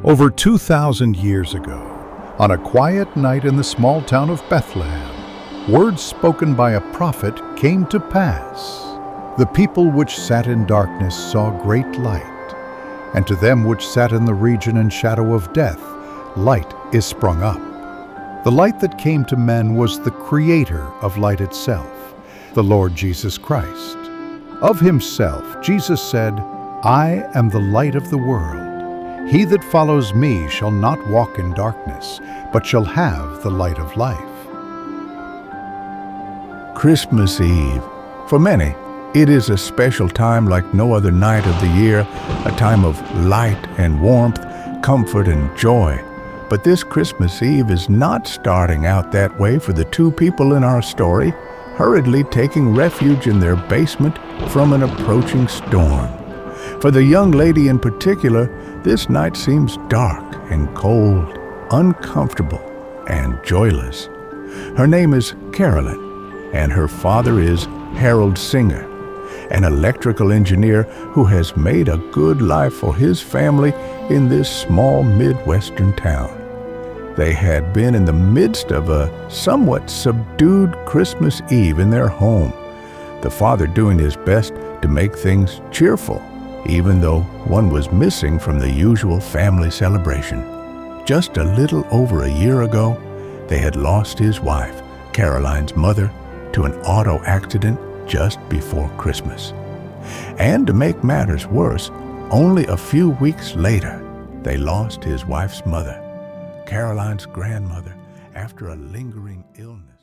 Over 2,000 years ago, on a quiet night in the small town of Bethlehem, words spoken by a prophet came to pass. The people which sat in darkness saw great light, and to them which sat in the region and shadow of death, light is sprung up. The light that came to men was the Creator of light itself, the Lord Jesus Christ. Of himself, Jesus said, "I am the light of the world. He that follows me shall not walk in darkness, but shall have the light of life." Christmas Eve. For many, it is a special time like no other night of the year, a time of light and warmth, comfort and joy. But this Christmas Eve is not starting out that way for the two people in our story, hurriedly taking refuge in their basement from an approaching storm. For the young lady in particular, this night seems dark and cold, uncomfortable and joyless. Her name is Carolyn, and her father is Harold Singer, an electrical engineer who has made a good life for his family in this small Midwestern town. They had been in the midst of a somewhat subdued Christmas Eve in their home, the father doing his best to make things cheerful, even though one was missing from the usual family celebration. Just a little over a year ago, they had lost his wife, Caroline's mother, to an auto accident just before Christmas. And to make matters worse, only a few weeks later, they lost his wife's mother, Caroline's grandmother, after a lingering illness.